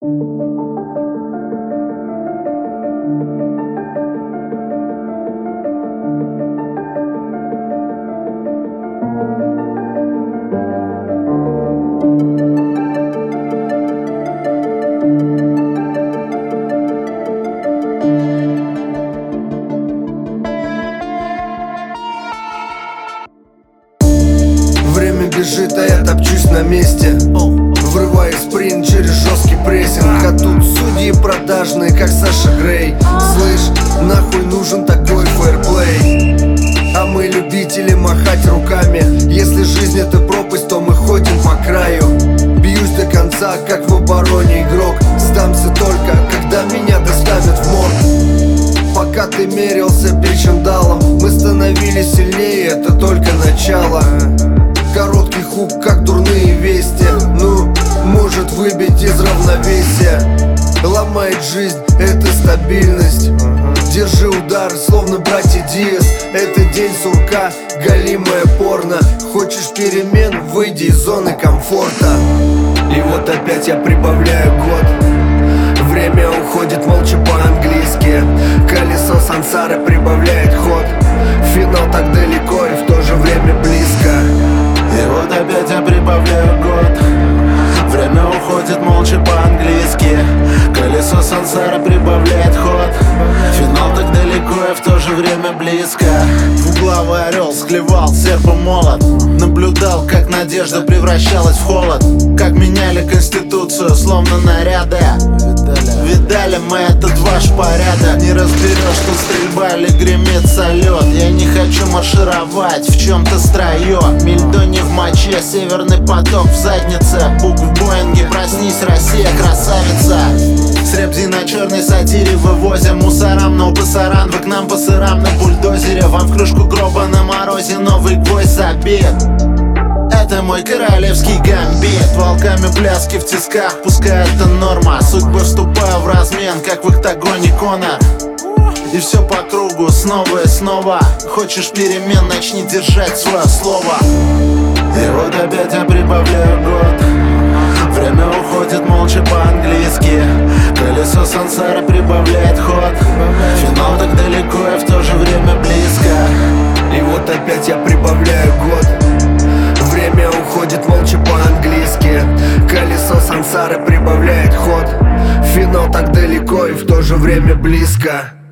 Время бежит, а я топчусь на месте, врывая спринт через жесткий прессинг. А тут судьи продажные, как Саша Грей. Слышь, нахуй нужен такой фэрплей? А мы любители махать руками. Если жизнь это пропасть, то мы ходим по краю. Бьюсь до конца, как в обороне игрок. Сдамся только, когда меня доставят в морг. Пока ты мерился причиндалом, мы становились сильнее, это только начало. Короткий хук, как дурные вести, ну, может выбить из равновесия. Ломает жизнь, это стабильность. Держи удар, словно братья Диас. Это день сурка, голимое порно. Хочешь перемен, выйди из зоны комфорта. И вот опять я прибавляю год. Время уходит молча по-английски. Колесо сансары прибавляет ход. Финал так далеко и в то же время близко. И вот опять я прибавляю год. Время уходит молча по-английски. Колесо сансары прибавляет ход. Финал так далеко и в то же время близко. Двуглавый орел склевал серп и молот. Наблюдал, как надежда превращалась в холод. Как меняли конституцию, словно наряды. Видали мы этот ваш порядок. Не разберешь, что стрельба или гремит салют. Я не хочу маршировать в чем-то строю. Мельдо не в моче, северный поток в заднице. Бук в Боинге, проснись, Россия, красавица. С ребзи на черной сатире вывозим мусорам, но пасаран. Вы к нам по сырам на бульдозере. Вам в крышку гроба на морозе новый гвоздь забит. Это мой королевский гамбит. Волками пляски в тисках, пускай это норма. Судьбы вступаю в размен, как в октагоне Конор. И все по кругу, снова и снова. Хочешь перемен, начни держать свое слово. И вот опять я прибавляю год. Время уходит молча по-английски. Колесо сансары прибавляет ход. Финал так далеко и в то же время близко. И вот опять я прибавляю год. Время уходит молча по-английски. Колесо сансары прибавляет ход. Финал так далеко и в то же время близко.